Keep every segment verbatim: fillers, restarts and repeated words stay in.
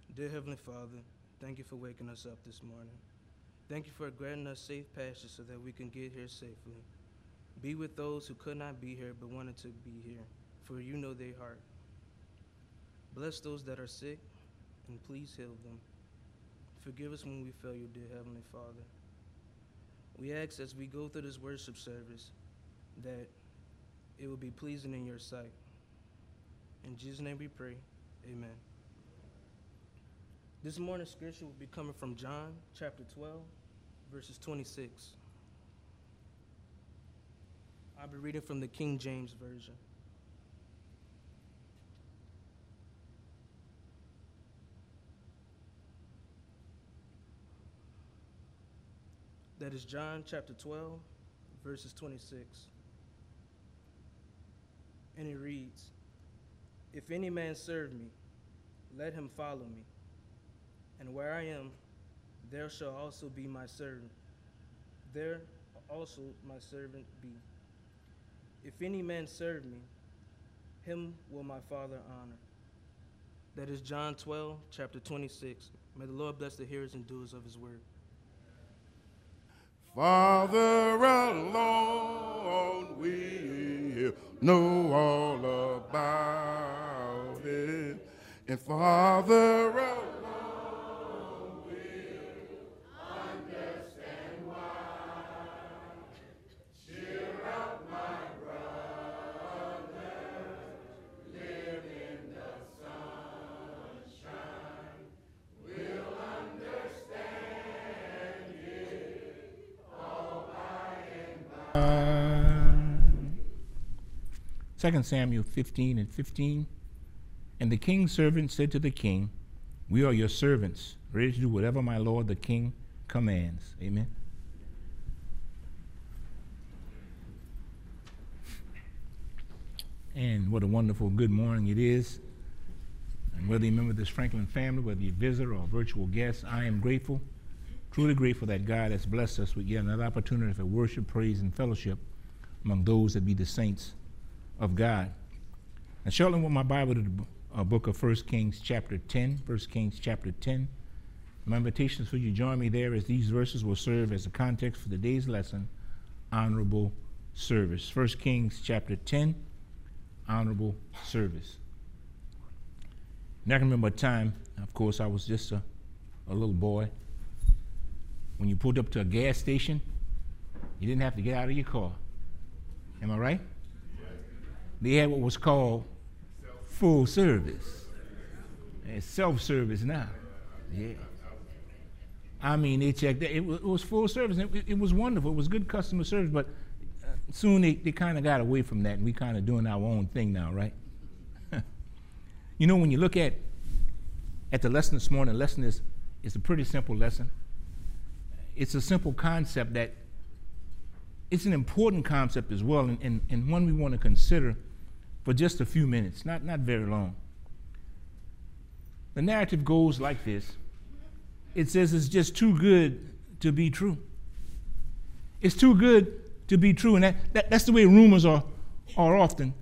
Dear Heavenly Father, thank you for waking us up this morning. Thank you for granting us safe passage so that we can get here safely. Be with those who could not be here but wanted to be here, for you know their heart. Bless those that are sick, and please heal them. Forgive us when we fail you, dear Heavenly Father. We ask as we go through this worship service that it will be pleasing in your sight. In Jesus' name we pray, amen. This morning's scripture will be coming from John chapter twelve, verses twenty-six. I'll be reading from the King James Version. That is John chapter twelve, verses twenty-six. And it reads, "If any man serve me, let him follow me. And where I am, there shall also be my servant. There also my servant be. If any man serve me, him will my Father honor." That is John twelve, chapter twenty-six. May the Lord bless the hearers and doers of his word. Father alone, we know all about it. And Father alone, Second Samuel fifteen and fifteen. And the king's servant said to the king, "We are your servants, ready to do whatever my lord the king commands." Amen. And what a wonderful good morning it is. And whether you're a member of this Franklin family, whether you're a visitor or a virtual guest, I am grateful, truly grateful that God has blessed us with yet another opportunity for worship, praise, and fellowship among those that be the saints of God. And shortly with my Bible to the uh, book of First Kings chapter ten, First Kings chapter ten. My invitation for you to join me there as these verses will serve as a context for today's lesson, honorable service. First Kings chapter ten, honorable service. And I can remember a time, of course, I was just a, a little boy. When you pulled up to a gas station, you didn't have to get out of your car. Am I right? They had what was called full service. It's self-service now. Yeah. I mean, they checked that. It was, it was full service. It, it was wonderful. It was good customer service, but uh, soon they, they kind of got away from that, and we kind of doing our own thing now, right? You know, when you look at at the lesson this morning, the lesson is, is a pretty simple lesson. It's a simple concept that it's an important concept as well, and, and, and one we want to consider for just a few minutes, not, not very long. The narrative goes like this. It says it's just too good to be true. It's too good to be true, and that, that, that's the way rumors are, are often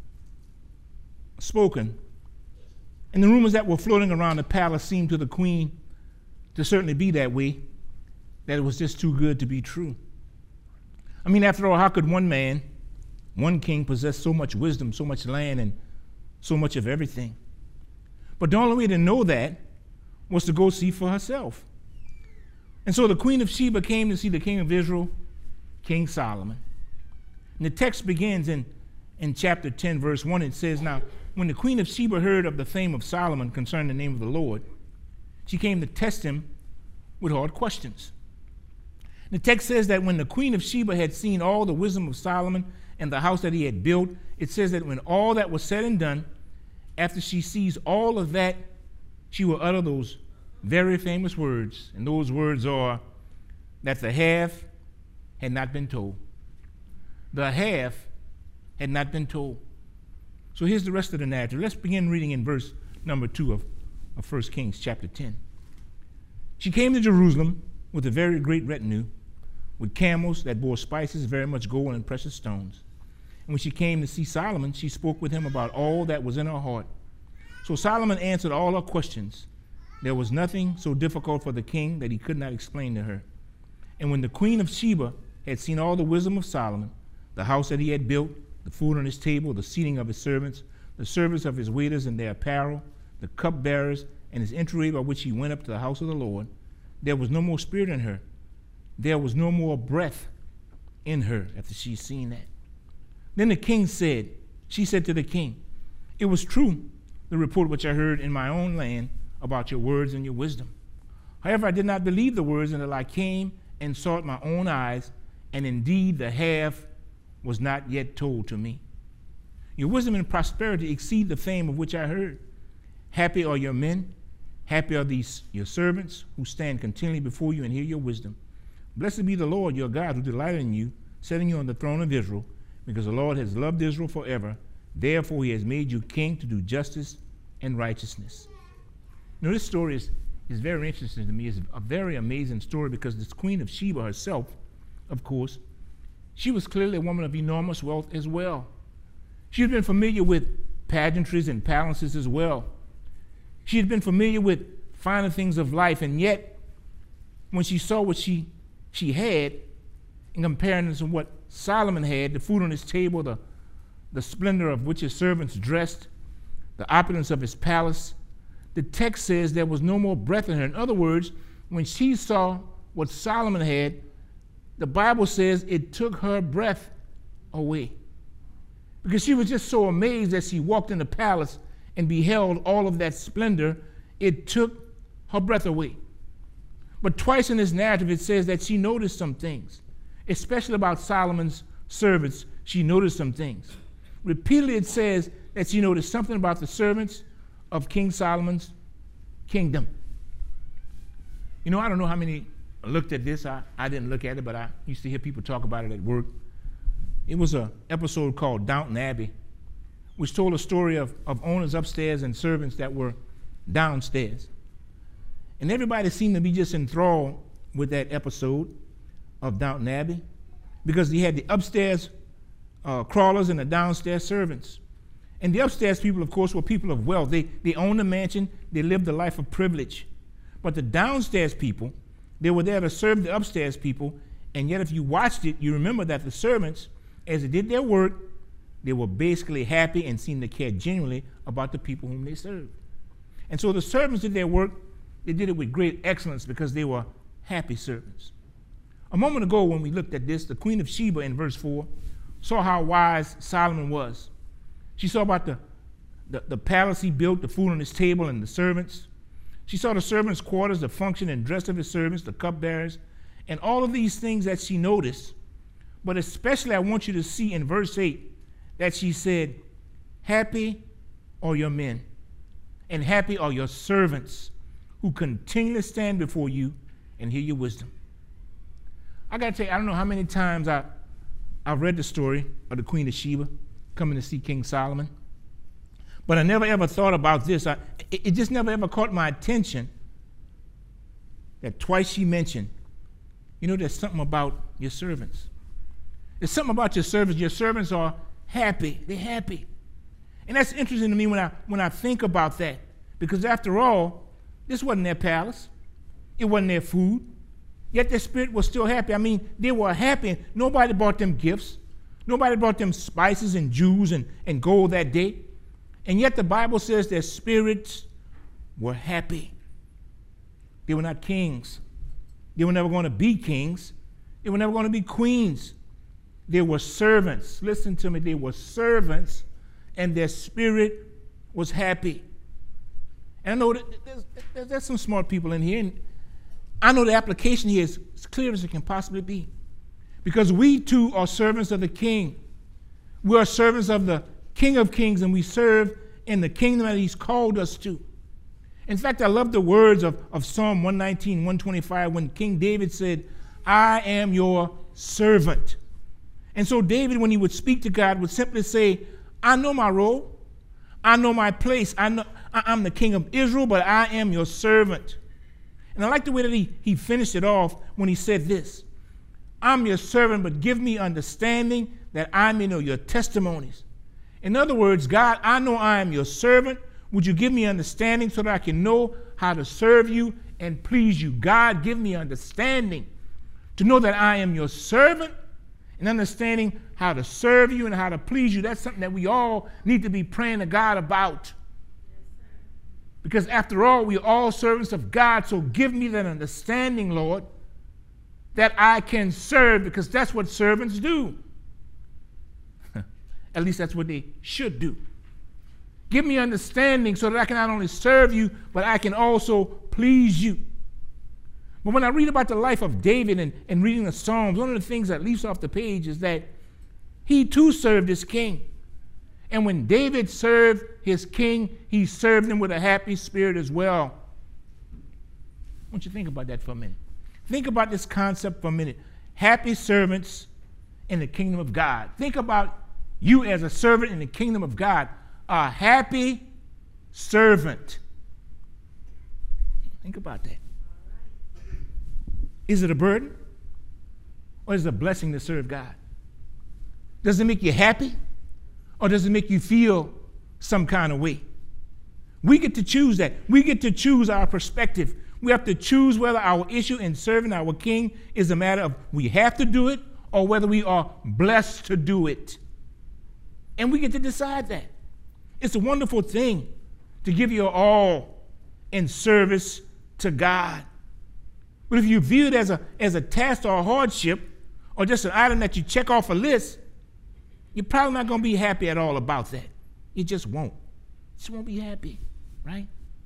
spoken. And the rumors that were floating around the palace seemed to the queen to certainly be that way, that it was just too good to be true. I mean, after all, how could one man, one king, possess so much wisdom, so much land, and so much of everything? But the only way to know that was to go see for herself. And so the queen of Sheba came to see the king of Israel, King Solomon. And the text begins in, in chapter ten, verse one. It says, "Now, when the queen of Sheba heard of the fame of Solomon concerning the name of the Lord, she came to test him with hard questions." The text says that when the queen of Sheba had seen all the wisdom of Solomon and the house that he had built, it says that when all that was said and done, after she sees all of that, she will utter those very famous words. And those words are that the half had not been told. The half had not been told. So here's the rest of the narrative. Let's begin reading in verse number two of, of First Kings chapter ten. "She came to Jerusalem with a very great retinue, with camels that bore spices, very much gold and precious stones. And when she came to see Solomon, she spoke with him about all that was in her heart. So Solomon answered all her questions, There was nothing so difficult for the king that he could not explain to her. And when the queen of Sheba had seen all the wisdom of Solomon, the house that he had built, the food on his table, the seating of his servants, the service of his waiters and their apparel, the cupbearers, and his entry by which he went up to the house of the Lord, there was no more spirit in her. There was no more breath in her after she'd seen that. Then the king said, she said to the king, it was true, the report which I heard in my own land about your words and your wisdom. However, I did not believe the words until I came and saw it with my own eyes, and indeed the half was not yet told to me. Your wisdom and prosperity exceed the fame of which I heard. Happy are your men, happy are these your servants who stand continually before you and hear your wisdom. Blessed be the Lord your God who delighted in you, setting you on the throne of Israel, because the Lord has loved Israel forever. Therefore he has made you king to do justice and righteousness. Now this story is, is very interesting to me. It's a very amazing story because this queen of Sheba herself, of course, she was clearly a woman of enormous wealth as well. She had been familiar with pageantries and palaces as well. She had been familiar with finer things of life, and yet when she saw what she, she had in comparison to what Solomon had, the food on his table, the, the splendor of which his servants dressed, the opulence of his palace, the text says there was no more breath in her. In other words, when she saw what Solomon had, the Bible says it took her breath away. Because she was just so amazed as she walked in the palace and beheld all of that splendor, it took her breath away. But twice in this narrative it says that she noticed some things, especially about Solomon's servants. She noticed some things. Repeatedly it says that she noticed something about the servants of King Solomon's kingdom. You know, I don't know how many looked at this. I, I didn't look at it, but I used to hear people talk about it at work. It was an episode called Downton Abbey, which told a story of, of owners upstairs and servants that were downstairs. And everybody seemed to be just enthralled with that episode of Downton Abbey because they had the upstairs uh, crawlers and the downstairs servants. And the upstairs people, of course, were people of wealth. They, they owned a mansion. They lived a life of privilege. But the downstairs people, they were there to serve the upstairs people. And yet if you watched it, you remember that the servants, as they did their work, they were basically happy and seemed to care genuinely about the people whom they served. And so the servants did their work. They did it with great excellence because they were happy servants. A moment ago when we looked at this, the queen of Sheba in verse four saw how wise Solomon was. She saw about the, the, the palace he built, the food on his table, and the servants. She saw the servants' quarters, the function and dress of his servants, the cupbearers, and all of these things that she noticed. But especially I want you to see in verse eight that she said, happy are your men, and happy are your servants who continually stand before you and hear your wisdom. I got to tell you, I don't know how many times I, I've read the story of the Queen of Sheba coming to see King Solomon, but I never ever thought about this. I, it, it just never ever caught my attention that twice she mentioned, you know, there's something about your servants. There's something about your servants. Your servants are happy. They're happy. And that's interesting to me when I, when I think about that, because after all, this wasn't their palace. It wasn't their food. Yet their spirit was still happy. I mean, they were happy. Nobody brought them gifts. Nobody brought them spices and jewels and, and gold that day. And yet the Bible says their spirits were happy. They were not kings. They were never going to be kings. They were never going to be queens. They were servants. Listen to me. They were servants, and their spirit was happy. And I know that there's, there's, there's some smart people in here, and I know the application here is as clear as it can possibly be. Because we too are servants of the King. We are servants of the King of Kings, and we serve in the kingdom that he's called us to. In fact, I love the words of, of Psalm one nineteen, one twenty-five, when King David said, I am your servant. And so David, when he would speak to God, would simply say, I know my role. I know my place. I know I'm the king of Israel, but I am your servant. And I like the way that he, he finished it off when he said this, I'm your servant, but give me understanding that I may know your testimonies. In other words, God, I know I am your servant, Would you give me understanding so that I can know how to serve you and please you? God, give me understanding to know that I am your servant and understanding how to serve you and how to please you. That's something that we all need to be praying to God about. Because after all, we are all servants of God. So give me that understanding, Lord, that I can serve, because that's what servants do. At least that's what they should do. Give me understanding so that I can not only serve you, but I can also please you. But when I read about the life of David and, and reading the Psalms, one of the things that leaps off the page is that he too served his king. And when David served his king, he served him with a happy spirit as well. I want you to think about that for a minute. Think about this concept for a minute. Happy servants in the kingdom of God. Think about you as a servant in the kingdom of God. A happy servant. Think about that. Is it a burden or is it a blessing to serve God? Does it make you happy or does it make you feel some kind of way? We get to choose that. We get to choose our perspective. We have to choose whether our issue in serving our king is a matter of we have to do it or whether we are blessed to do it. And we get to decide that. It's a wonderful thing to give your all in service to God. But if you view it as a, as a task or a hardship or just an item that you check off a list, you're probably not going to be happy at all about that. You just won't. You just won't be happy, right?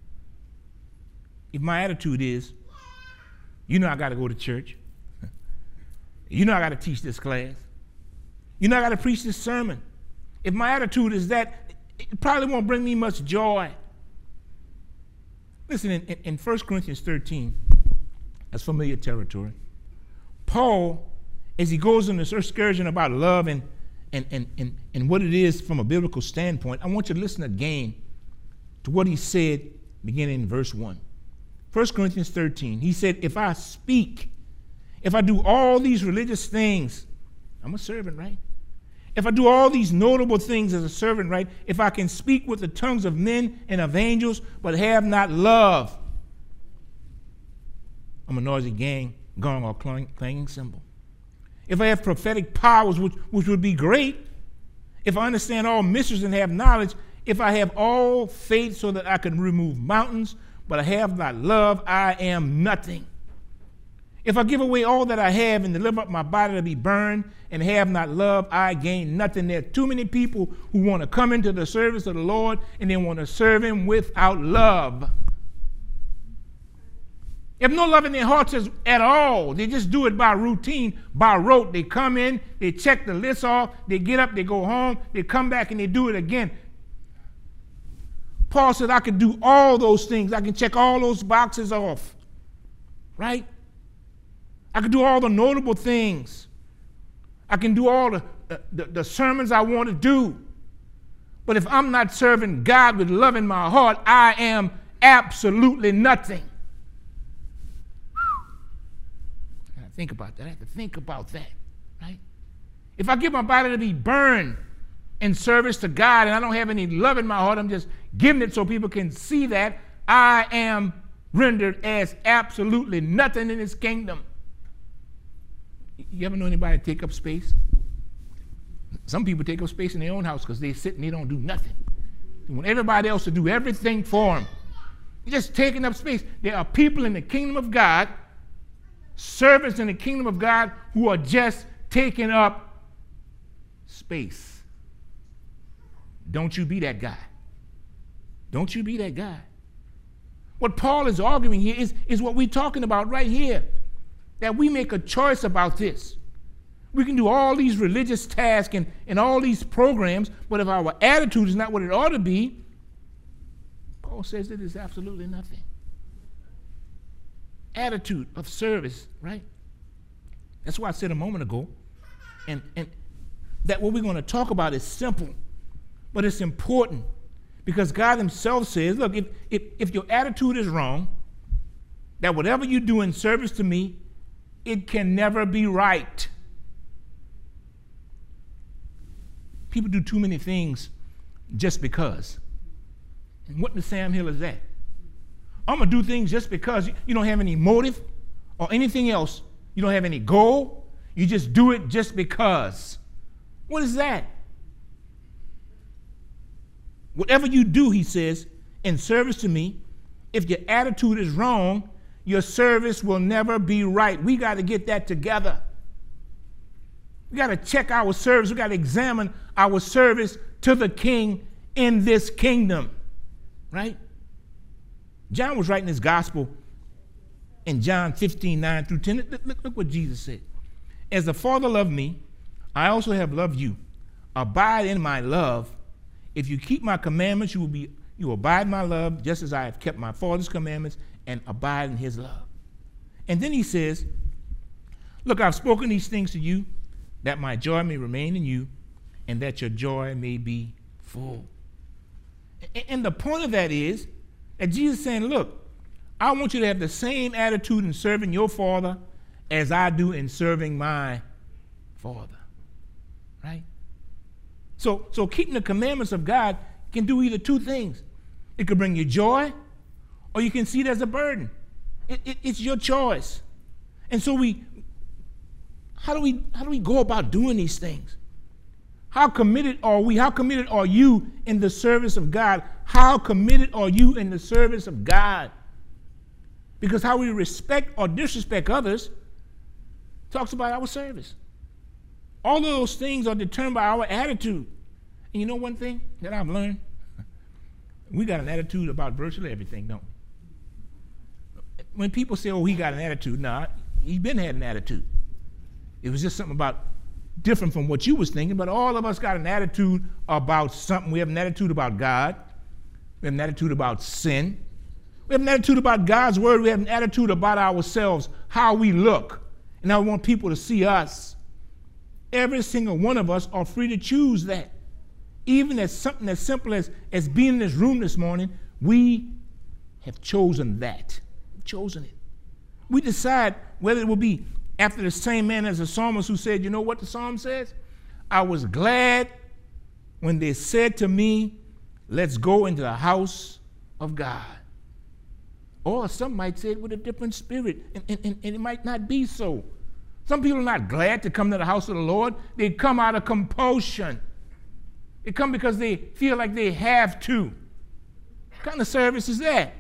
If my attitude is, you know I got to go to church. You know I got to teach this class. You know I got to preach this sermon. If my attitude is that, it probably won't bring me much joy. Listen, in, in, in First Corinthians thirteen, that's familiar territory. Paul, as he goes on this excursion about love and, and, and, and, and what it is from a biblical standpoint, I want you to listen again to what he said beginning in verse one. First Corinthians thirteen, he said, if I speak, if I do all these religious things, I'm a servant, right? If I do all these notable things as a servant, right? If I can speak with the tongues of men and of angels, but have not love, I'm a noisy gang, gong, or clang, clanging cymbal. If I have prophetic powers, which, which would be great, if I understand all mysteries and have knowledge, if I have all faith so that I can remove mountains, but I have not love, I am nothing. If I give away all that I have and deliver up my body to be burned and have not love, I gain nothing. There are too many people who want to come into the service of the Lord and they want to serve him without love. If no love in their hearts is at all, they just do it by routine, by rote. They come in, they check the list off, they get up, they go home, they come back and they do it again. Paul said, I can do all those things. I can check all those boxes off, right? I can do all the notable things. I can do all the, the, the sermons I want to do. But if I'm not serving God with love in my heart, I am absolutely nothing. I gotta think about that. I have to think about that, right? If I give my body to be burned in service to God and I don't have any love in my heart, I'm just giving it so people can see that, I am rendered as absolutely nothing in his kingdom. You ever know anybody take up space? Some people take up space in their own house because they sit and they don't do nothing. They want everybody else to do everything for them. You're just taking up space. There are people in the kingdom of God, servants in the kingdom of God, who are just taking up space. Don't you be that guy. Don't you be that guy. What Paul is arguing here is, is what we're talking about right here. That we make a choice about this. We can do all these religious tasks and, and all these programs, but if our attitude is not what it ought to be, Paul says it is absolutely nothing. Attitude of service, right? That's why I said a moment ago, and, and that what we're going to talk about is simple, but it's important because God himself says, look, if, if, if your attitude is wrong, that whatever you do in service to me, it can never be right. People do too many things just because. And what in the Sam Hill is that? I'm going to do things just because you don't have any motive or anything else. You don't have any goal. You just do it just because. What is that? Whatever you do, he says, in service to me, if your attitude is wrong, your service will never be right. We got to get that together. We got to check our service. We got to examine our service to the King in this kingdom, right? John was writing his gospel in John fifteen, nine through ten. Look, look, look what Jesus said. As the Father loved me, I also have loved you. Abide in my love. If you keep my commandments, you will be you will abide in my love, just as I have kept my Father's commandments and abide in his love. And then he says, look, I've spoken these things to you, that my joy may remain in you, and that your joy may be full. And the point of that is that Jesus is saying, look, I want you to have the same attitude in serving your Father as I do in serving my Father, right? So, so keeping the commandments of God can do either two things. It could bring you joy, or you can see it as a burden. It, it, it's your choice. And so we, how do we, how do we go about doing these things? How committed are we? How committed are you in the service of God? How committed are you in the service of God? Because how we respect or disrespect others talks about our service. All of those things are determined by our attitude. And you know one thing that I've learned? We got an attitude about virtually everything, don't we? When people say, oh, he got an attitude, nah, he's been had an attitude. It was just something about different from what you was thinking, but all of us got an attitude about something. We have an attitude about God. We have an attitude about sin. We have an attitude about God's word. We have an attitude about ourselves, how we look, and how we want people to see us. Every single one of us are free to choose that. Even as something as simple as, as being in this room this morning, we have chosen that. We've chosen it. We decide whether it will be after the same man as the psalmist who said, you know what the psalm says? I was glad when they said to me, let's go into the house of God. Or some might say it with a different spirit, and, and, and, and it might not be so. Some people are not glad to come to the house of the Lord. They come out of compulsion. They come because they feel like they have to. What kind of service is that?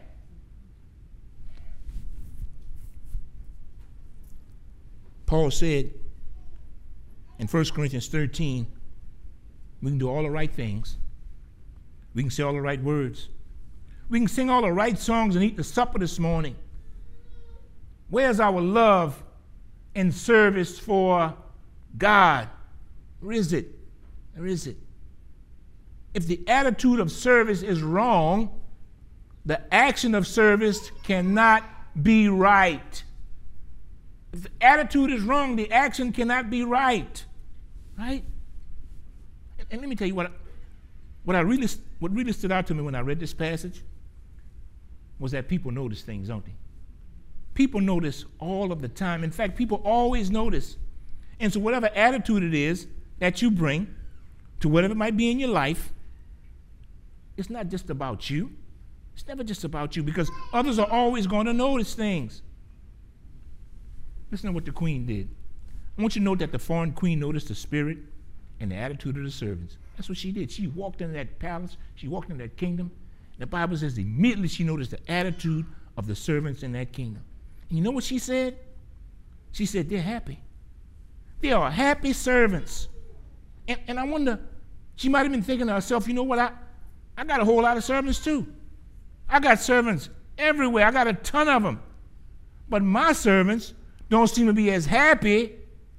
Paul said in First Corinthians thirteen, we can do all the right things. We can say all the right words. We can sing all the right songs and eat the supper this morning. Where's our love and service for God? Where is it? Where is it? If the attitude of service is wrong, the action of service cannot be right. If the attitude is wrong, the action cannot be right. Right? And, and let me tell you what, what I really, what really stood out to me when I read this passage was that people notice things, don't they? People notice all of the time. In fact, people always notice. And so whatever attitude it is that you bring to whatever might be in your life, it's not just about you. It's never just about you, because others are always going to notice things. Listen to what the queen did. I want you to note that the foreign queen noticed the spirit and the attitude of the servants. That's what she did. She walked into that palace. She walked into that kingdom. The Bible says immediately she noticed the attitude of the servants in that kingdom. And you know what she said? She said, they're happy. They are happy servants. And, and I wonder, she might have been thinking to herself, you know what, I, I got a whole lot of servants too. I got servants everywhere. I got a ton of them. But my servants don't seem to be as happy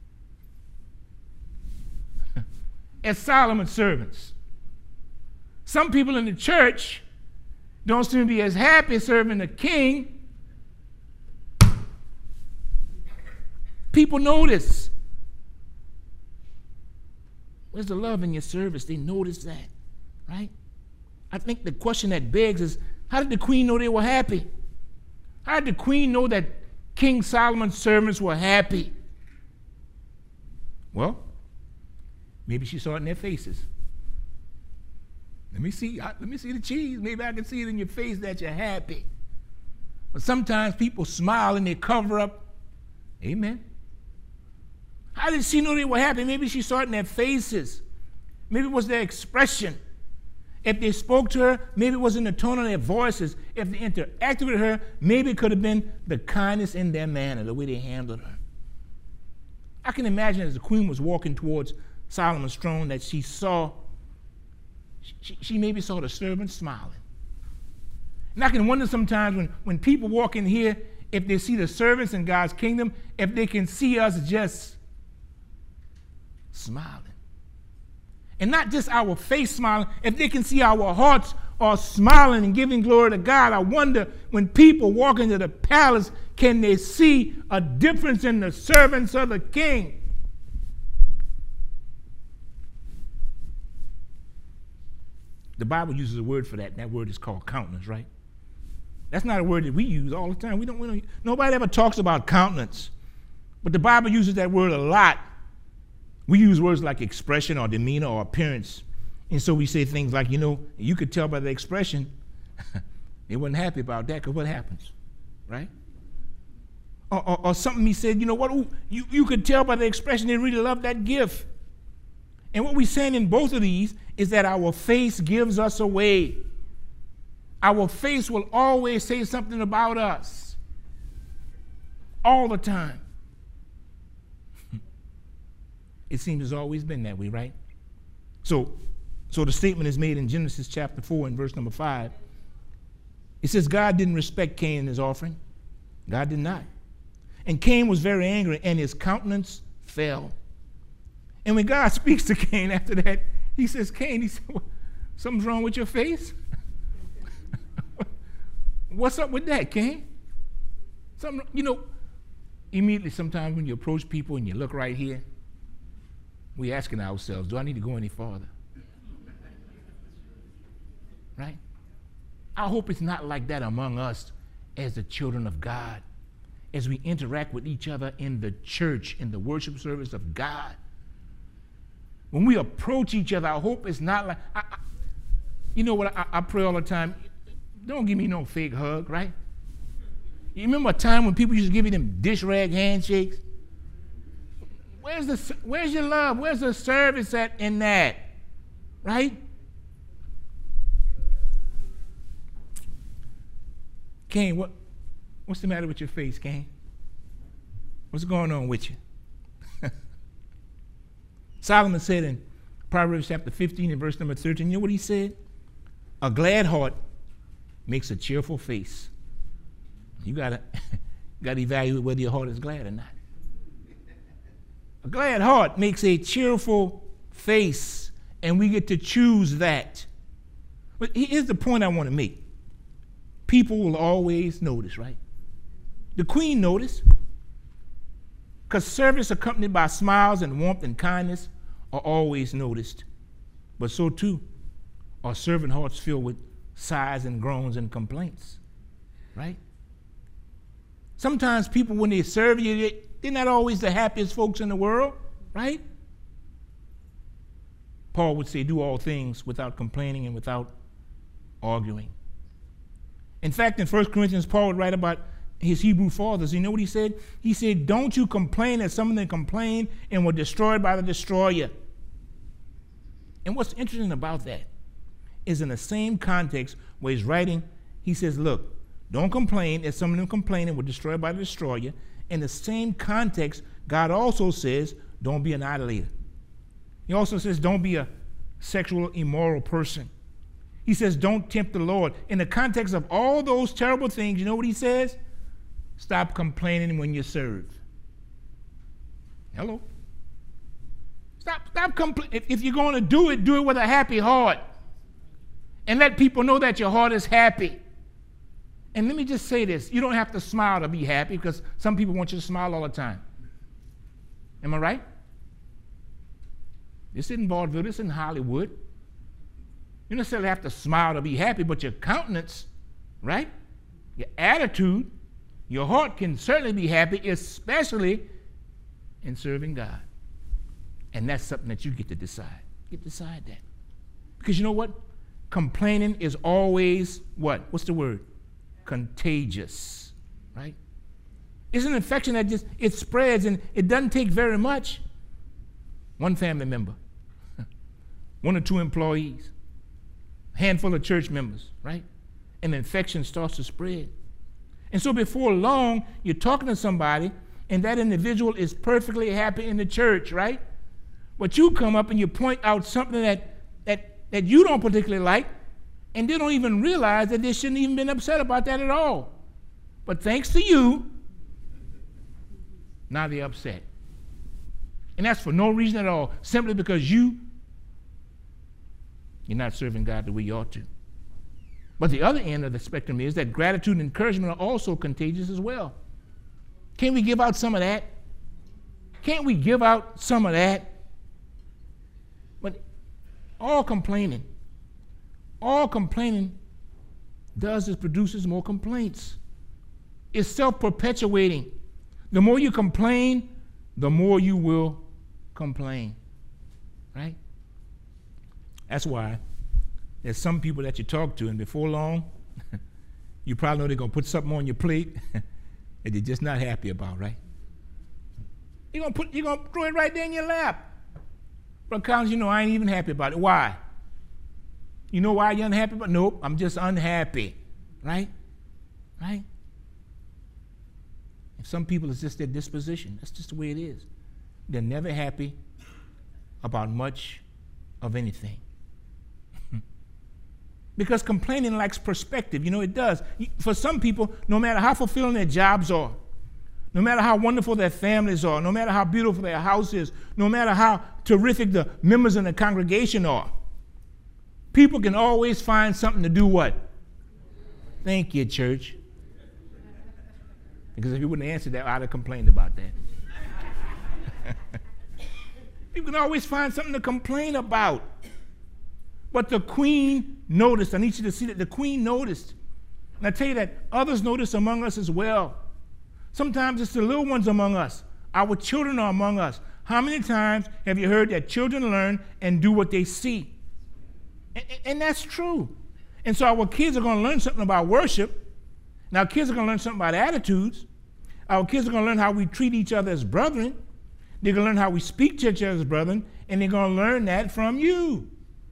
as Solomon's servants. Some people in the church don't seem to be as happy serving the king. People notice. Where's the love in your service? They notice that, right? I think the question that begs is, how did the queen know they were happy? How did the queen know that King Solomon's servants were happy? Well, maybe she saw it in their faces. Let me see, let me see the cheese. Maybe I can see it in your face that you're happy. But sometimes people smile and they cover up. Amen. How did she know they were happy? Maybe she saw it in their faces. Maybe it was their expression. If they spoke to her, maybe it was in the tone of their voices. If they interacted with her, maybe it could have been the kindness in their manner, the way they handled her. I can imagine as the queen was walking towards Solomon's throne that she saw, she, she maybe saw the servants smiling. And I can wonder sometimes when, when people walk in here, if they see the servants in God's kingdom, if they can see us just smiling. And not just our face smiling, if they can see our hearts are smiling and giving glory to God. I wonder when people walk into the palace, can they see a difference in the servants of the king? The Bible uses a word for that, and that word is called countenance, right? That's not a word that we use all the time. We don't, we don't, nobody ever talks about countenance, but the Bible uses that word a lot. We use words like expression or demeanor or appearance, and so we say things like, you know, you could tell by the expression they wasn't happy about that, because what happens, right? Or, or, or something he said, you know what, ooh, you, you could tell by the expression they really love that gift. And what we're saying in both of these is that our face gives us away. Our face will always say something about us. All the time. It seems it's always been that way, right? So, so the statement is made in Genesis chapter four and verse number five. It says God didn't respect Cain and his offering. God did not. And Cain was very angry, and his countenance fell. And when God speaks to Cain after that, he says, Cain, he said, well, something's wrong with your face? What's up with that, Cain? Something, you know, immediately sometimes when you approach people and you look right here, we're asking ourselves, do I need to go any farther? Right? I hope it's not like that among us as the children of God, as we interact with each other in the church, in the worship service of God. When we approach each other, I hope it's not like, I, I, you know what, I, I pray all the time, don't give me no fake hug, right? You remember a time when people used to give you them dish rag handshakes? Where's the, where's your love? Where's the service at in that, right? Cain, what, what's the matter with your face, Cain? What's going on with you? Solomon said in Proverbs chapter fifteen and verse number thirteen, you know what he said? A glad heart makes a cheerful face. You gotta, gotta evaluate whether your heart is glad or not. A glad heart makes a cheerful face, and we get to choose that. But here's the point I want to make. People will always notice, right? The queen noticed, because service accompanied by smiles and warmth and kindness are always noticed. But so too are servant hearts filled with sighs and groans and complaints, right? Sometimes people, when they serve you, they, they're not always the happiest folks in the world, right? Paul would say, do all things without complaining and without arguing. In fact, in First Corinthians, Paul would write about his Hebrew fathers. You know what he said? He said, don't you complain as some of them complained and were destroyed by the destroyer. And what's interesting about that is in the same context where he's writing, he says, look, don't complain as some of them complained and were destroyed by the destroyer. In the same context, God also says, don't be an idolater. He also says, don't be a sexual immoral person. He says, don't tempt the Lord. In the context of all those terrible things, you know what he says? Stop complaining when you serve. Hello? Stop, stop complaining. If, if you're going to do it, do it with a happy heart. And let people know that your heart is happy. And let me just say this. You don't have to smile to be happy, because some people want you to smile all the time. Am I right? This isn't vaudeville. This isn't Hollywood. You don't necessarily have to smile to be happy, but your countenance, right? Your attitude, your heart can certainly be happy, especially in serving God. And that's something that you get to decide. You get to decide that. Because you know what? complaining is always what? What's the word? Contagious, right? It's an infection that just, it spreads, and it doesn't take very much. One family member, one or two employees, a handful of church members, right? And the infection starts to spread. And so before long, you're talking to somebody, and that individual is perfectly happy in the church, right? But you come up and you point out something that, that, that you don't particularly like, and they don't even realize that they shouldn't even been upset about that at all. But thanks to you, now they're upset. And that's for no reason at all, simply because you, you're not serving God the way you ought to. But the other end of the spectrum is that gratitude and encouragement are also contagious as well. Can't we give out some of that? Can't we give out some of that? But all complaining, all complaining does is produces more complaints. It's self-perpetuating. The more you complain, the more you will complain, right? That's why there's some people that you talk to, and before long, you probably know they're going to put something on your plate that you're just not happy about, right? You're going to put, you're going to throw it right there in your lap. But Collins, you know, I ain't even happy about it. Why? You know why you're unhappy? But nope, I'm just unhappy, right? Right? And some people, it's just their disposition. That's just the way it is. They're never happy about much of anything. Because complaining lacks perspective. You know, it does. For some people, no matter how fulfilling their jobs are, no matter how wonderful their families are, no matter how beautiful their house is, no matter how terrific the members in the congregation are, people can always find something to do what? Thank you, church. Because if you wouldn't answer that, I'd have complained about that. People can always find something to complain about. But the queen noticed. I need you to see that the queen noticed. And I tell you that others notice among us as well. Sometimes it's the little ones among us. Our children are among us. How many times have you heard that children learn and do what they see? And, and that's true. And so our kids are going to learn something about worship. Now, kids are going to learn something about attitudes. Our kids are going to learn how we treat each other as brethren. They're going to learn how we speak to each other as brethren, and they're going to learn that from you.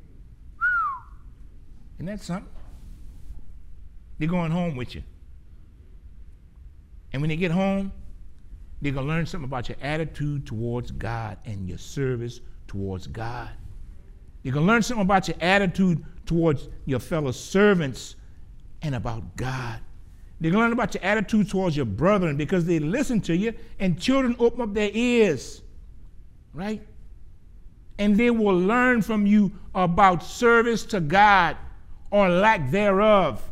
Isn't that something? They're going home with you. And when they get home, they're going to learn something about your attitude towards God and your service towards God. You're going to learn something about your attitude towards your fellow servants and about God. They're going to learn about your attitude towards your brethren because they listen to you, and children open up their ears, right? And they will learn from you about service to God or lack thereof.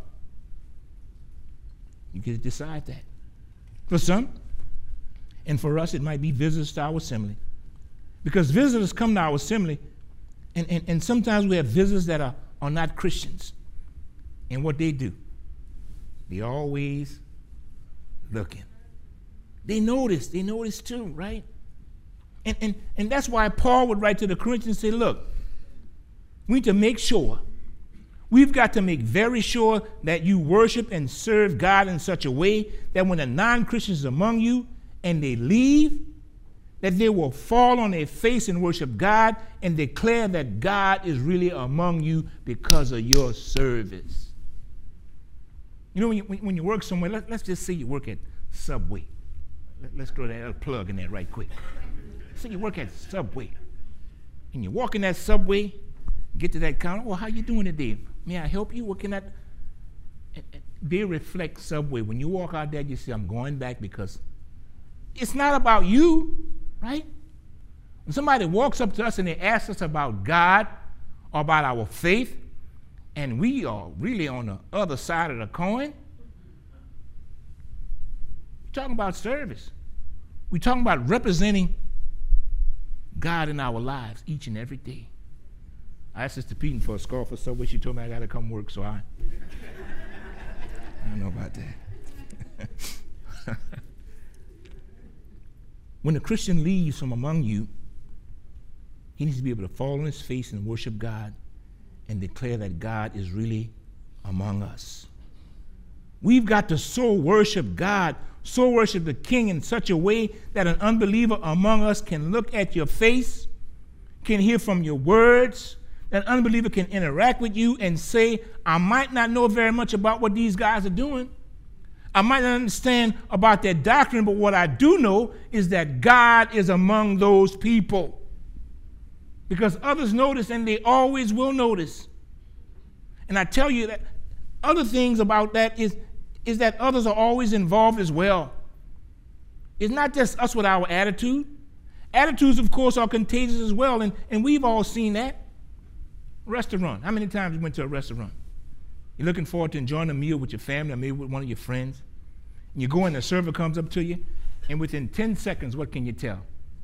You get to decide that. For some, and for us, it might be visitors to our assembly. Because visitors come to our assembly, and, and, and sometimes we have visitors that are, are not Christians. And what they do, they're always looking. They notice, they notice too, right? And, and, and that's why Paul would write to the Corinthians and say, look, we need to make sure, we've got to make very sure that you worship and serve God in such a way that when the non-Christians are among you and they leave, that they will fall on their face and worship God and declare that God is really among you because of your service. You know, when you, when you work somewhere, let, let's just say you work at Subway. Let, let's throw that little plug in there right quick. Say you work at Subway, and you walk in that Subway, get to that counter. Well, how you doing today? May I help you? What can I? They reflect Subway. When you walk out there, you say, I'm going back because it's not about you, right? When somebody walks up to us and they ask us about God or about our faith, and we are really on the other side of the coin, we're talking about service. We're talking about representing God in our lives each and every day. I asked Sister Peyton for a scarf for Subway. She told me I got to come work, so I, I don't know about that. When a Christian leaves from among you, he needs to be able to fall on his face and worship God and declare that God is really among us. We've got to so worship God, so worship the King in such a way that an unbeliever among us can look at your face, can hear from your words, that an unbeliever can interact with you and say, I might not know very much about what these guys are doing. I might not understand about their doctrine, but what I do know is that God is among those people. Because others notice, and they always will notice. And I tell you that other things about that is, is that others are always involved as well. It's not just us with our attitude. Attitudes, of course, are contagious as well, and, and we've all seen that. Restaurant. How many times you went to a restaurant? You're looking forward to enjoying a meal with your family or maybe with one of your friends. And you go in, the server comes up to you, and within ten seconds, what can you tell?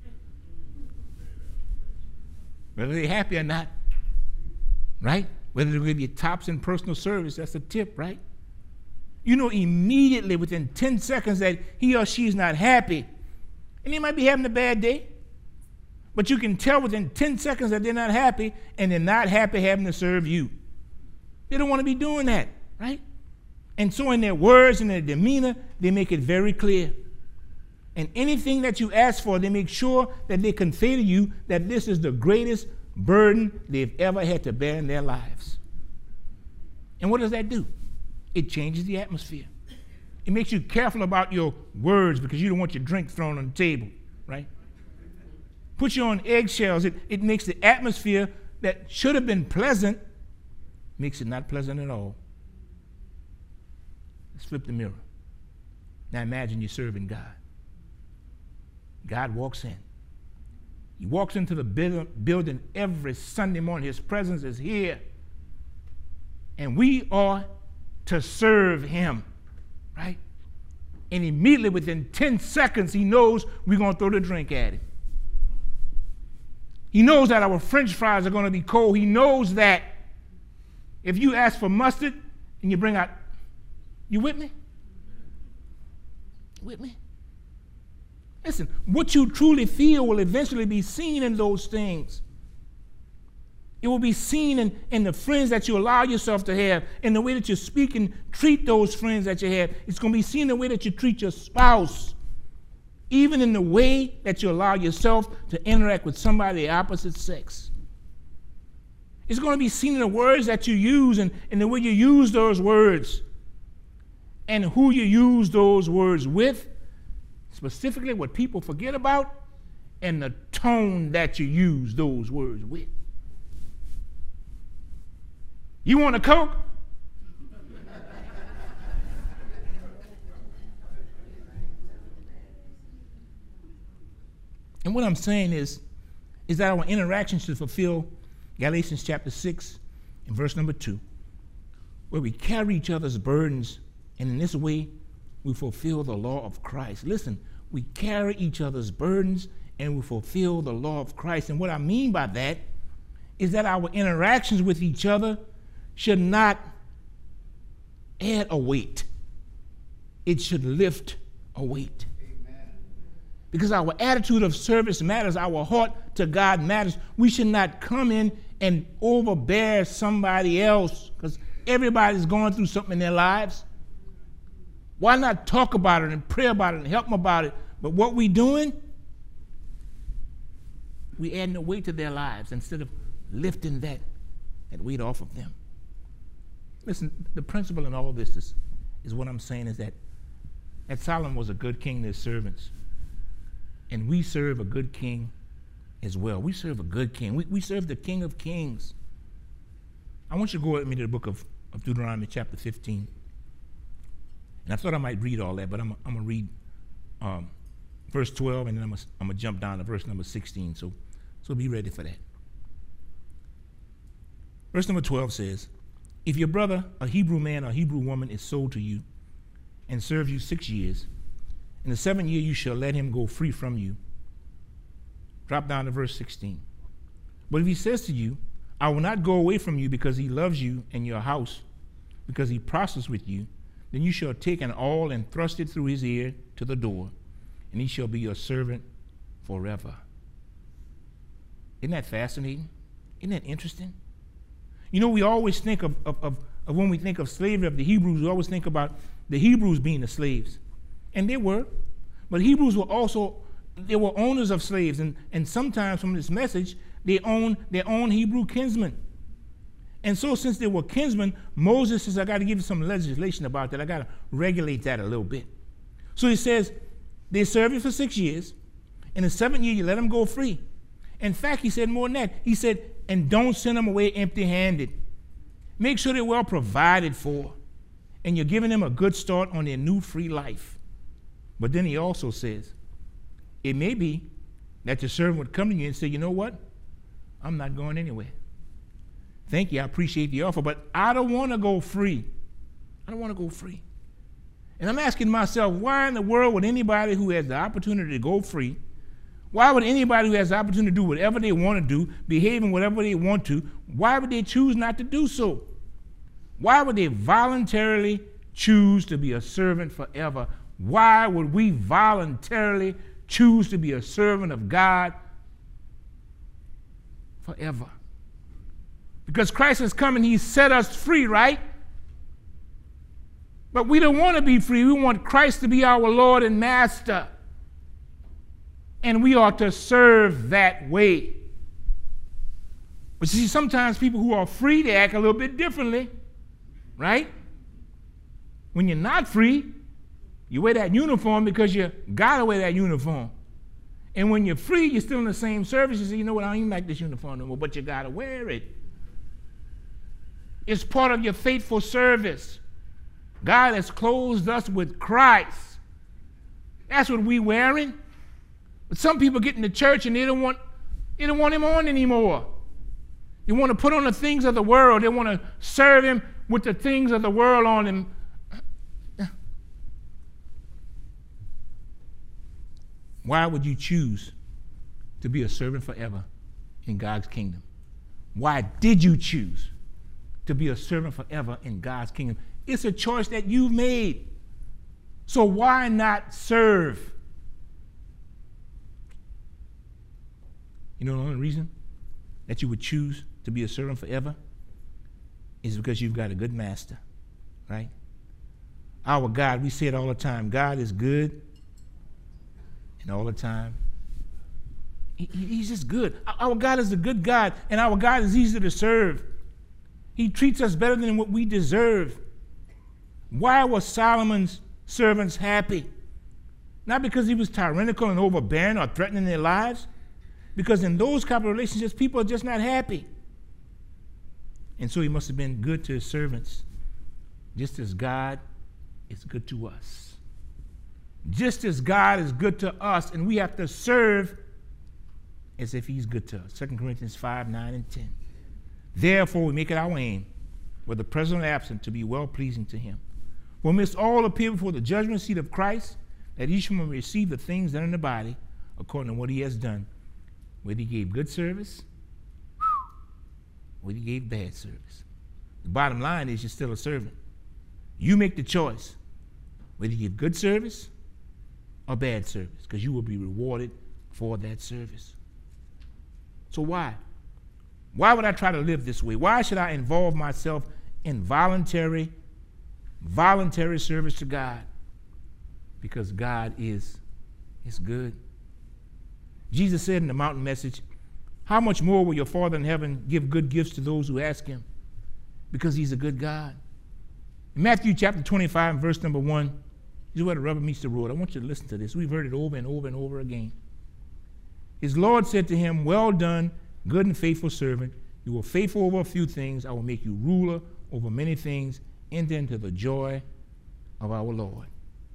Whether they're happy or not, right? Whether they give you tops in personal service, that's a tip, right? You know immediately within ten seconds that he or she is not happy. And they might be having a bad day, but you can tell within ten seconds that they're not happy, and they're not happy having to serve you. They don't want to be doing that, right? And so in their words and their demeanor, they make it very clear. And anything that you ask for, they make sure that they convey to you that this is the greatest burden they've ever had to bear in their lives. And what does that do? It changes the atmosphere. It makes you careful about your words because you don't want your drink thrown on the table, right? Puts you on eggshells. It, it makes the atmosphere that should have been pleasant, makes it not pleasant at all. Let's flip the mirror. Now imagine you're serving God. God walks in. He walks into the building every Sunday morning. His presence is here. And we are to serve him, right? And immediately within ten seconds, he knows we're going to throw the drink at him. He knows that our French fries are going to be cold. He knows that if you ask for mustard and you bring out, you with me? With me? Listen, what you truly feel will eventually be seen in those things. It will be seen in, in the friends that you allow yourself to have, in the way that you speak and treat those friends that you have. It's going to be seen in the way that you treat your spouse, even in the way that you allow yourself to interact with somebody of the opposite sex. It's going to be seen in the words that you use and, and the way you use those words and who you use those words with, specifically what people forget about, and the tone that you use those words with. You want a Coke? And what I'm saying is, is that our interactions should fulfill Galatians chapter six and verse number two, where we carry each other's burdens, and in this way we fulfill the law of Christ. Listen, we carry each other's burdens and we fulfill the law of Christ. And what I mean by that is that our interactions with each other should not add a weight. It should lift a weight. Amen. Because our attitude of service matters. Our heart to God matters. We should not come in and overbear somebody else, because everybody's going through something in their lives. Why not talk about it and pray about it and help them about it? But what we doing, we adding a weight to their lives instead of lifting that, that weight off of them. Listen, the principle in all of this is, is what I'm saying is that, that Solomon was a good king to his servants. And we serve a good king as well. We serve a good king. We, we serve the King of Kings. I want you to go with me to the book of, of Deuteronomy chapter fifteen. And I thought I might read all that, but I'm, I'm going to read um, verse twelve, and then I'm going I'm to jump down to verse number sixteen. So, so be ready for that. Verse number twelve says, if your brother, a Hebrew man or Hebrew woman, is sold to you and serves you six years, in the seventh year you shall let him go free from you. Drop down to verse sixteen. But if he says to you, I will not go away from you because he loves you and your house, because he prospers with you, then you shall take an awl and thrust it through his ear to the door, and he shall be your servant forever. Isn't that fascinating? Isn't that interesting? You know, we always think of, of, of, of when we think of slavery of the Hebrews, we always think about the Hebrews being the slaves. And they were. But Hebrews were also, they were owners of slaves. And, and sometimes from this message, they owned their own Hebrew kinsmen. And so since they were kinsmen, Moses says, I got to give you some legislation about that. I got to regulate that a little bit. So he says, they serve you for six years. In the seventh year, you let them go free. In fact, he said more than that. He said, and don't send them away empty-handed. Make sure they're well provided for. And you're giving them a good start on their new free life. But then he also says, it may be that your servant would come to you and say, you know what? I'm not going anywhere. Thank you, I appreciate the offer, but I don't want to go free. I don't want to go free. And I'm asking myself, why in the world would anybody who has the opportunity to go free, why would anybody who has the opportunity to do whatever they want to do, behave in whatever they want to, why would they choose not to do so? Why would they voluntarily choose to be a servant forever? Why would we voluntarily choose to be a servant of God forever? Because Christ has come and he set us free, right? But we don't want to be free. We want Christ to be our Lord and Master. And we ought to serve that way. But you see, sometimes people who are free, they act a little bit differently, right? When you're not free, you wear that uniform because you got to wear that uniform. And when you're free, you're still in the same service. You say, you know what, I don't even like this uniform no more, but you got to wear it. It's part of your faithful service. God has clothed us with Christ. That's what we're wearing. But some people get in the church and they don't want, they don't want him on anymore. They want to put on the things of the world. They want to serve him with the things of the world on him. Why would you choose to be a servant forever in God's kingdom? Why did you choose to be a servant forever in God's kingdom? It's a choice that you've made. So why not serve? You know the only reason that you would choose to be a servant forever is because you've got a good master, right? Our God, we say it all the time, God is good, and all the time, he, he's just good. Our God is a good God, and our God is easy to serve. He treats us better than what we deserve. Why were Solomon's servants happy? Not because he was tyrannical and overbearing or threatening their lives. Because in those kind of relationships, people are just not happy. And so he must have been good to his servants, just as God is good to us. Just as God is good to us, and we have to serve as if he's good to us. Second Corinthians five, nine, and ten. Therefore, we make it our aim, whether present or absent, to be well-pleasing to him. For we must all appear before the judgment seat of Christ, that each one may receive the things done in the body according to what he has done, whether he gave good service, whether he gave bad service. The bottom line is you're still a servant. You make the choice whether you give good service or bad service, because you will be rewarded for that service. So why? Why would I try to live this way? Why should I involve myself in voluntary, voluntary service to God? Because God is, is good. Jesus said in the mountain message, how much more will your Father in heaven give good gifts to those who ask him? Because he's a good God. In Matthew chapter twenty-five and verse number one, this is where the rubber meets the road. I want you to listen to this. We've heard it over and over and over again. His Lord said to him, well done, good and faithful servant. You were faithful over a few things. I will make you ruler over many things. Enter into the joy of our Lord.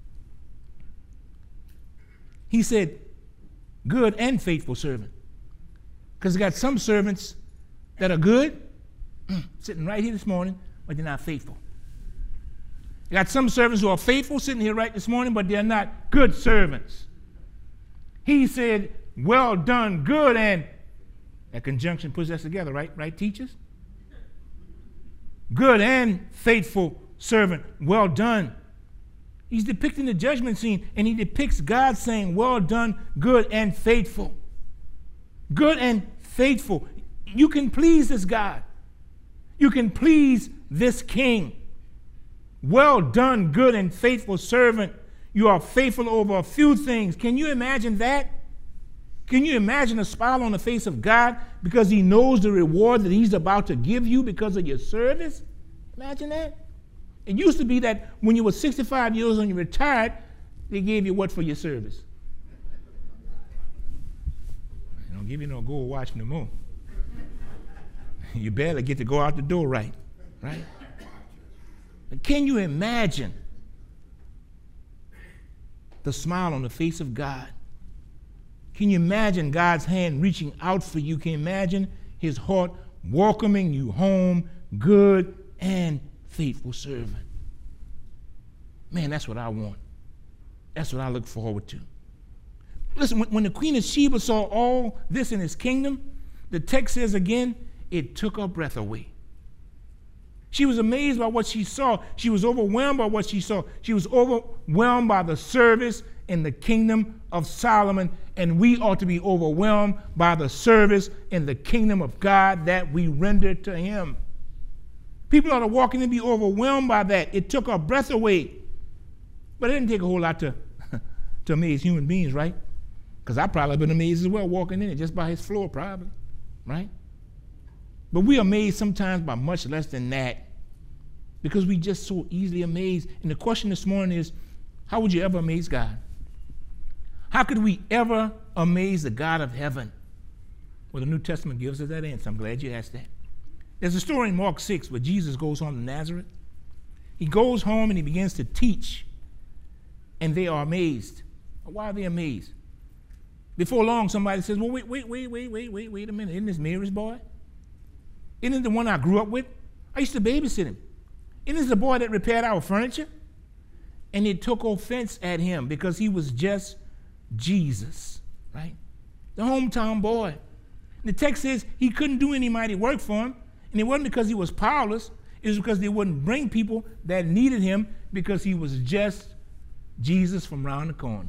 He said, good and faithful servant. Because got some servants that are good, sitting right here this morning, but they're not faithful. You got some servants who are faithful, sitting here right this morning, but they're not good servants. He said, well done, good, and that conjunction puts us together, right? Right, teachers? Good and faithful servant, well done. He's depicting the judgment scene, and he depicts God saying, well done, good and faithful. Good and faithful. You can please this God. You can please this king. Well done, good and faithful servant. You are faithful over a few things. Can you imagine that? Can you imagine a smile on the face of God because he knows the reward that he's about to give you because of your service? Imagine that. It used to be that when you were sixty-five years old and you retired, they gave you what for your service? They don't give you no gold watch no more. You barely get to go out the door right, right? But can you imagine the smile on the face of God? Can you imagine God's hand reaching out for you? Can you imagine his heart welcoming you home, good and faithful servant? Man, that's what I want. That's what I look forward to. Listen, when, when the Queen of Sheba saw all this in his kingdom, the text says again, it took her breath away. She was amazed by what she saw. She was overwhelmed by what she saw. She was overwhelmed by the service in the kingdom of Solomon, and we ought to be overwhelmed by the service in the kingdom of God that we render to him. People ought to walk in and be overwhelmed by that. It took our breath away. But it didn't take a whole lot to, to amaze human beings, right? Because I probably have been amazed as well walking in it just by his floor, probably, right? But we're amazed sometimes by much less than that because we just so easily amazed. And the question this morning is, how would you ever amaze God? How could we ever amaze the God of heaven? Well, the New Testament gives us that answer. I'm glad you asked that. There's a story in Mark six where Jesus goes home to Nazareth. He goes home and he begins to teach, and they are amazed. Why are they amazed? Before long, somebody says, well, wait, wait, wait, wait, wait, wait, wait a minute. Isn't this Mary's boy? Isn't it the one I grew up with? I used to babysit him. Isn't this the boy that repaired our furniture? And they took offense at him because he was just Jesus, right? The hometown boy. The text says he couldn't do any mighty work for him, and it wasn't because he was powerless. It was because they wouldn't bring people that needed him because he was just Jesus from around the corner.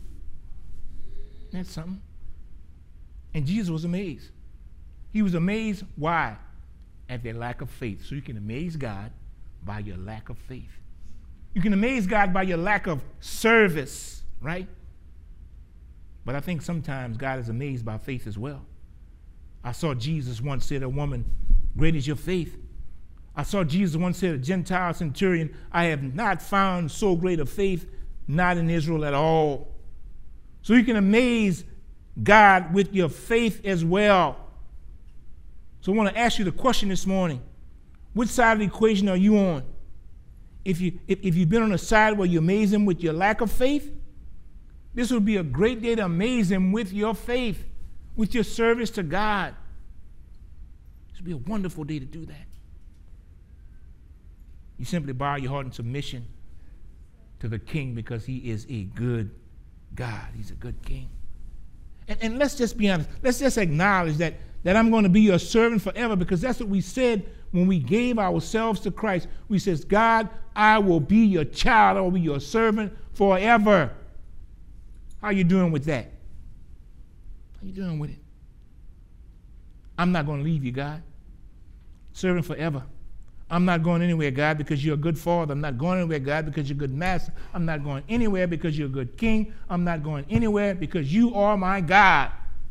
That's something. And Jesus was amazed. He was amazed. Why? At their lack of faith. So you can amaze God by your lack of faith. You can amaze God by your lack of service, right? But I think sometimes God is amazed by faith as well. I saw Jesus once say to a woman, great is your faith. I saw Jesus once say to a Gentile centurion, I have not found so great a faith, not in Israel at all. So you can amaze God with your faith as well. So I want to ask you the question this morning. Which side of the equation are you on? If, you, if, if you've been on a side where you amaze him with your lack of faith, this would be a great day to amaze him with your faith, with your service to God. This would be a wonderful day to do that. You simply bow your heart in submission to the King because he is a good God. He's a good King. And, and let's just be honest. Let's just acknowledge that, that I'm going to be your servant forever, because that's what we said when we gave ourselves to Christ. We says, God, I will be your child. I will be your servant forever. How are you doing with that? How you doing with it? I'm not going to leave you, God. Serving forever. I'm not going anywhere, God, because you're a good father. I'm not going anywhere, God, because you're a good master. I'm not going anywhere because you're a good king. I'm not going anywhere because you are my God.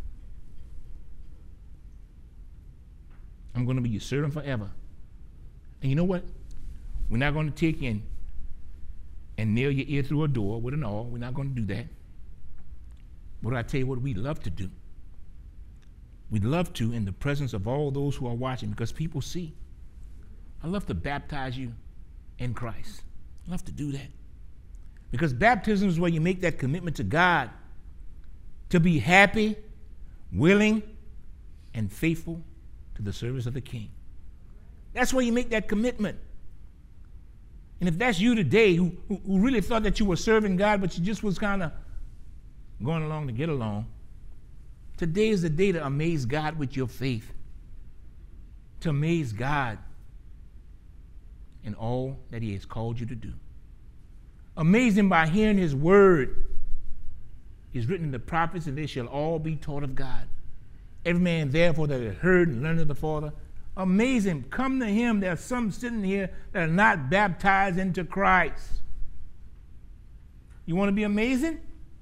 I'm going to be your servant forever. And you know what? We're not going to take you in and nail your ear through a door with an awl. We're not going to do that. But I tell you what we love to do. We'd love to, in the presence of all those who are watching, because people see. I love to baptize you in Christ. I love to do that. Because baptism is where you make that commitment to God to be happy, willing, and faithful to the service of the King. That's where you make that commitment. And if that's you today who, who, who really thought that you were serving God, but you just was kind of going along to get along, today is the day to amaze God with your faith. To amaze God in all that he has called you to do. Amaze him by hearing his word. It's written in the prophets, and they shall all be taught of God. Every man therefore that has heard and learned of the Father amazing. Come to him. There are some sitting here that are not baptized into Christ. You want to be amazing?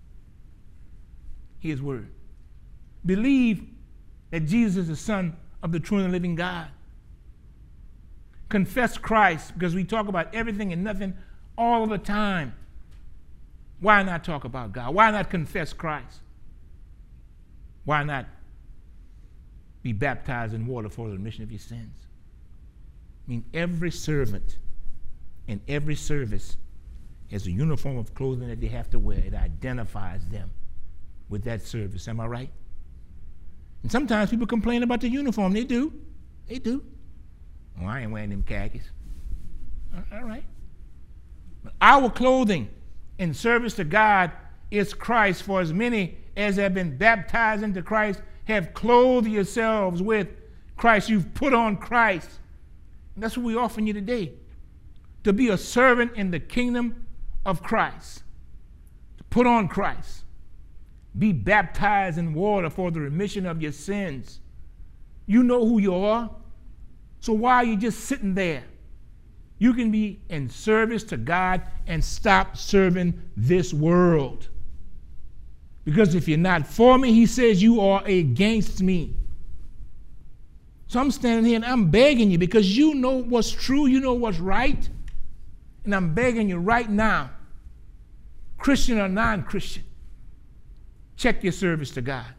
Hear his word. Believe that Jesus is the Son of the true and living God. Confess Christ, because we talk about everything and nothing all of the time. Why not talk about God? Why not confess Christ? Why not be baptized in water for the remission of your sins? I mean, every servant in every service has a uniform of clothing that they have to wear. It identifies them with that service. Am I right? And sometimes people complain about the uniform. They do. They do. Oh, I ain't wearing them khakis. All right. But our clothing in service to God is Christ. For as many as have been baptized into Christ have clothed yourselves with Christ. You've put on Christ. And that's what we offer you today. To be a servant in the kingdom of Christ. To put on Christ. Be baptized in water for the remission of your sins. You know who you are. So why are you just sitting there? You can be in service to God and stop serving this world. Because if you're not for me, he says you are against me. So I'm standing here and I'm begging you because you know what's true, you know what's right. And I'm begging you right now, Christian or non-Christian, check your service to God.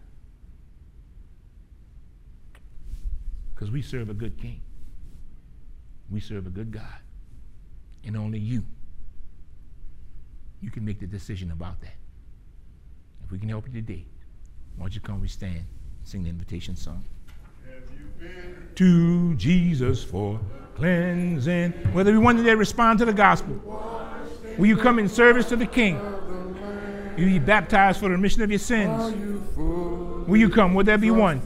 Because we serve a good king. We serve a good God. And only you, you can make the decision about that. If we can help you today, why don't you come, we stand and sing the invitation song. Have you been To Jesus for cleansing. Whether we want to respond to the gospel, will you come in service to the King? Will you be baptized for the remission of your sins? Will you come? Will there be one?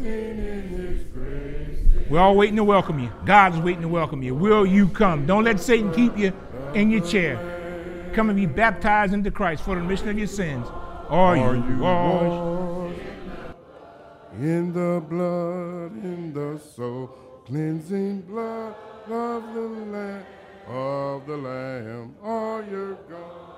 We're all waiting to welcome you. God is waiting to welcome you. Will you come? Don't let Satan keep you in your chair. Come and be baptized into Christ for the remission of your sins. Are you washed in the blood, in the soul, cleansing blood of the Lamb, of the Lamb? Are you gone?